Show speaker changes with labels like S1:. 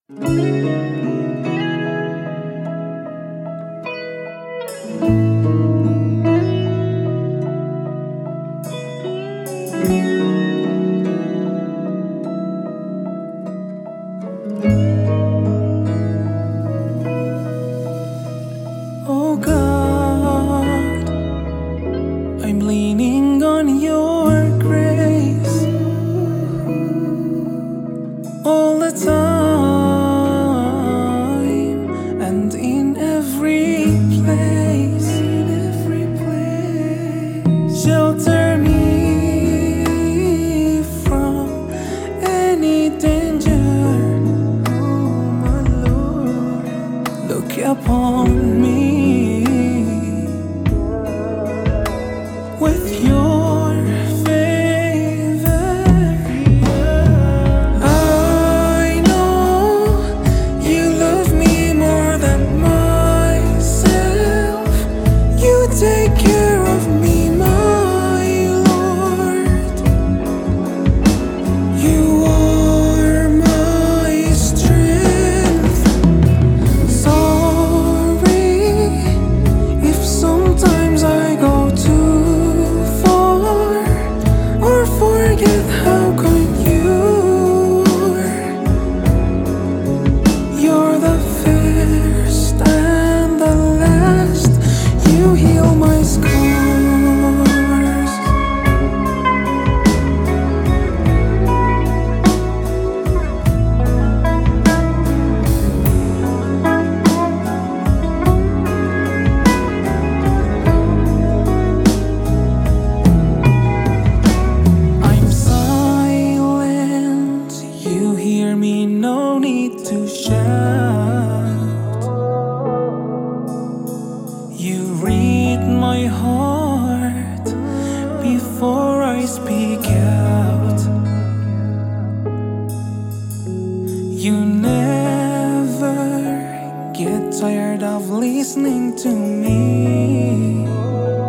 S1: Oh God, I'm leaning on your grace all the time and in every place. Shelter me from any danger. Oh my Lord, look upon me with your favor. I know you love me more than myself. You take care of me, my Lord. You are my strength. Sorry if sometimes I go too far or forget how kind you are. You're the first and the last. You heal my scars. I'm silent, you hear me, no need to shout. You read my heart before I speak out. You never get tired of listening to me.